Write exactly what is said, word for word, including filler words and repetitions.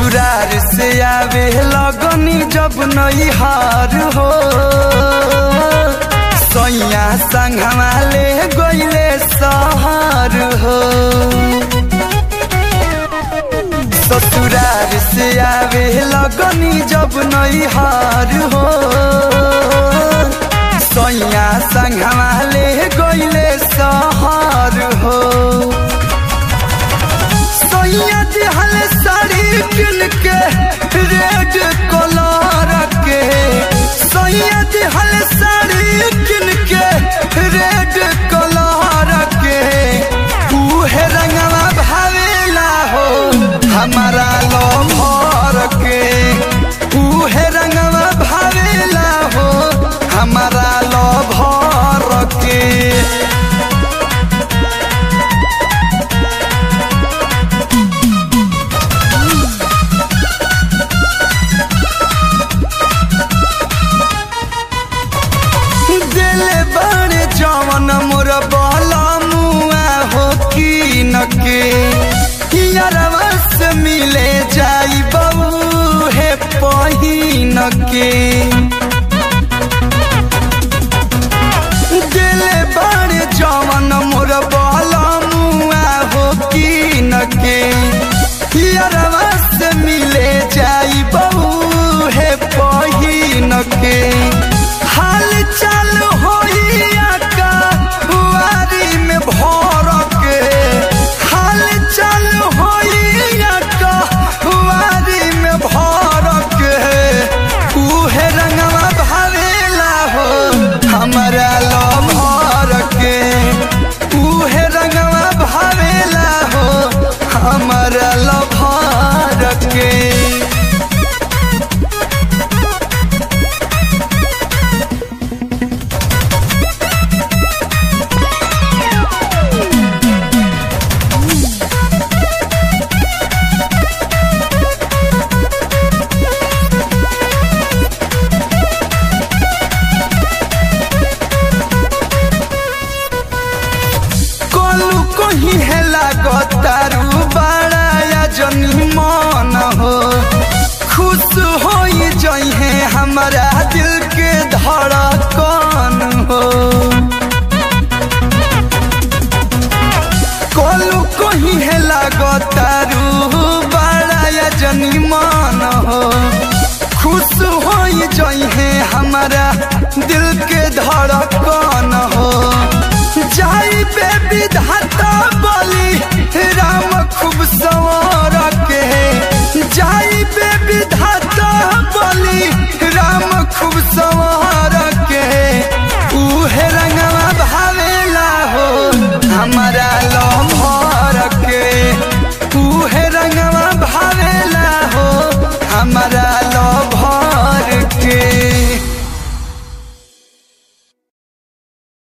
ससुरार से आवे लगनी जब नैहर हो सैया संगवा ले गईले शहर हो। ससुरार से आवे लगनी जब नैहर हो सैया संगवा ले गईले शहर हो। सैया दिहल साड़ी किन के रेड कलर के सैया दिहल साड़ी किन के रेड कलर के उहे रंगवा भावेला हो हमारा लभर के उहे रंगवा भावेला हो हमारा लभर के। जवन मोर बाला मुआ हो की न के यारवा से मिले जाई बहू है पहिन के दिले बड़े जवन मोर बाला मुआ हो की न के यारवा से मिले जाई बहू है पहिन के। हाल चाल होई में भर के हाल चाल होइया कहवारी में भर के उहे रंगवा भावेला हो हमारा लभर के उहे रंगवा भावेला हो हमारा लभर के। कहीं है लागतारू बड़ा जनी मन हो खुश हो जइहे हमारा दिल के धड़कन